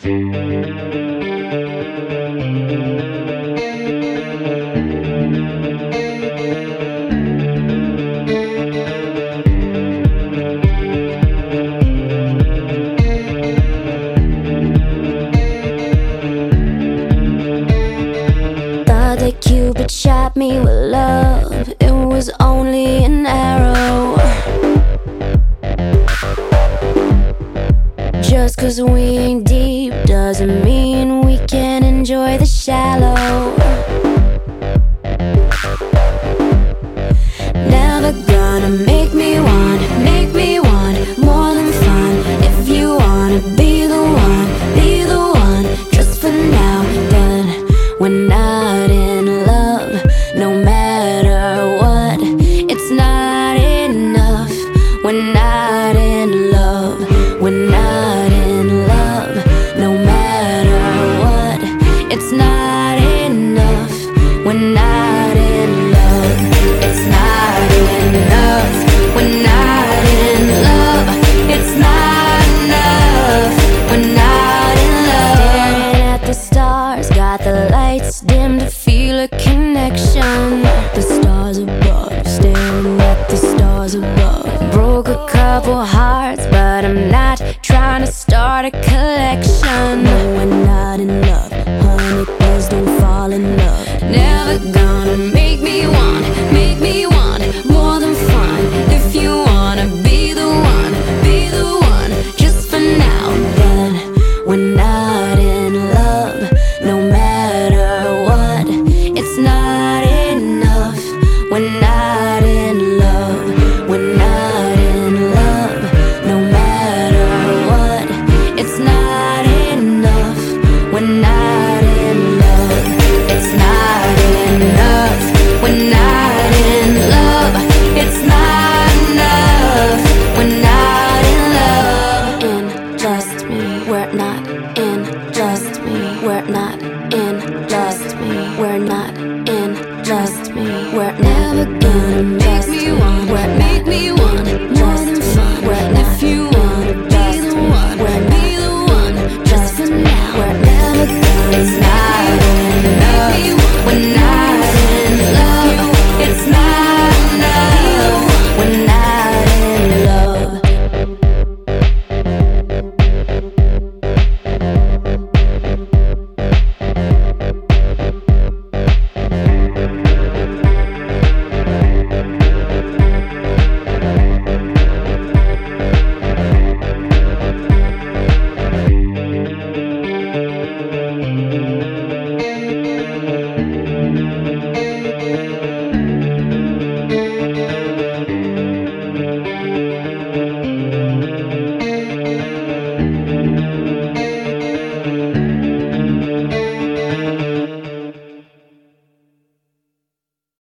Thought that Cupid shot me with love, it was only an arrow. Just 'cause we ain't deep doesn't mean we can't enjoy the shallow. Never gonna make me want more than fun. If you wanna be the one, just for now. But we're not in love, no matter what. It's not enough. We're not in love. We're not in love, no matter what. It's not enough. We're not in love. It's not enough. We're not in love. It's not enough. We're not in love. Staring at the stars, got the lights dim to feel a connection. The stars above, staring at the stars above. Broke a couple hearts, but I'm not trying to start a collection. No, we're not in